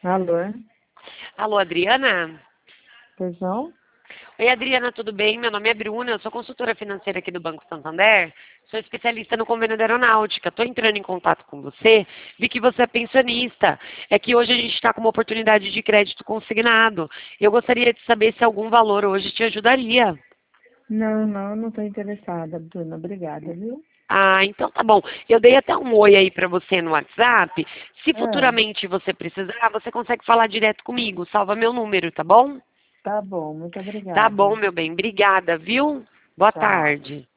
Alô? Alô, Adriana? Pois não? Oi, Adriana, tudo bem? Meu nome é Bruna, eu sou consultora financeira aqui do Banco Santander, sou especialista no convênio da aeronáutica. Estou entrando em contato com você, vi que você é pensionista. É que hoje a gente está com uma oportunidade de crédito consignado. Eu gostaria de saber se algum valor hoje te ajudaria. Não estou interessada, Bruna. Obrigada, viu? Ah, então tá bom. Eu dei até um oi aí para você no WhatsApp. Se Ah, futuramente você precisar, você consegue falar direto comigo. Salva meu número, tá bom? tá bom, muito Tá bom, obrigada. meu bem. Obrigada, viu? Boa Tchau. tarde.